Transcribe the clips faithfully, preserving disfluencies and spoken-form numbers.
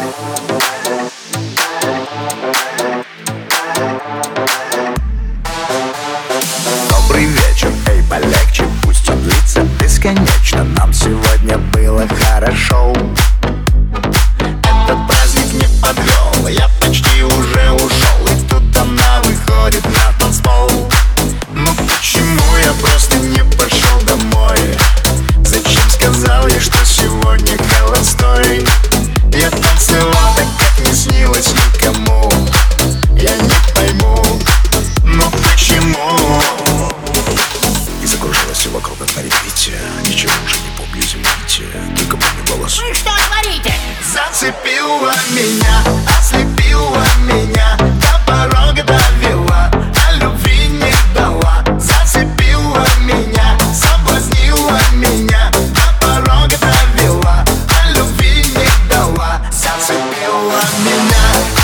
Добрый вечер, эй, полегче, пусть он длится бесконечно. Нам сегодня было хорошо. Этот праздник не подвел, я почти уже ушел. И тут она выходит на танцпол. Ну почему я просто не пошел домой? Зачем сказал я, что сегодня холостой? Я танцевал так, как не снилось никому. Я не пойму, ну почему? И закружилось все вокруг, как на репите. Ничего уже не помню, извините, только помню голос. Вы что творите? Зацепила меня, ослепила меня, до порога довела, а любви не дала. Зацепила меня, соблазнила меня, до порога довела, а любви не дала. Зацепила меня.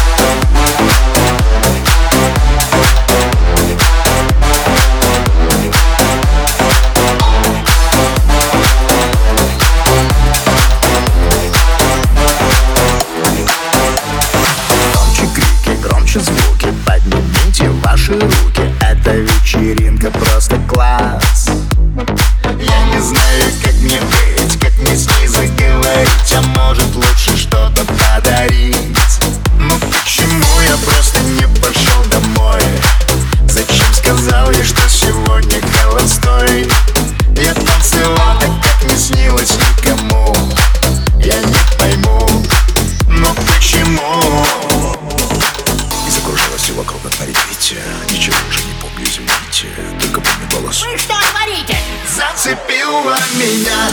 Звуки, поднимите ваши руки. Эта вечеринка просто класс. Я не знаю, как мне быть, как мне с ней заговорить. А может лучше что-то подарить. Ну почему я просто не пошел домой? Зачем сказал я, что сегодня холостой? Я танцевал так, как не снилось никому. Я не пойму, ну почему? Все вокруг, как на репите. Ничего уже не помню, извините, только помню голос. Вы что творите? Зацепила меня.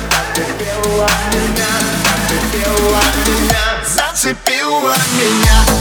Зацепила меня.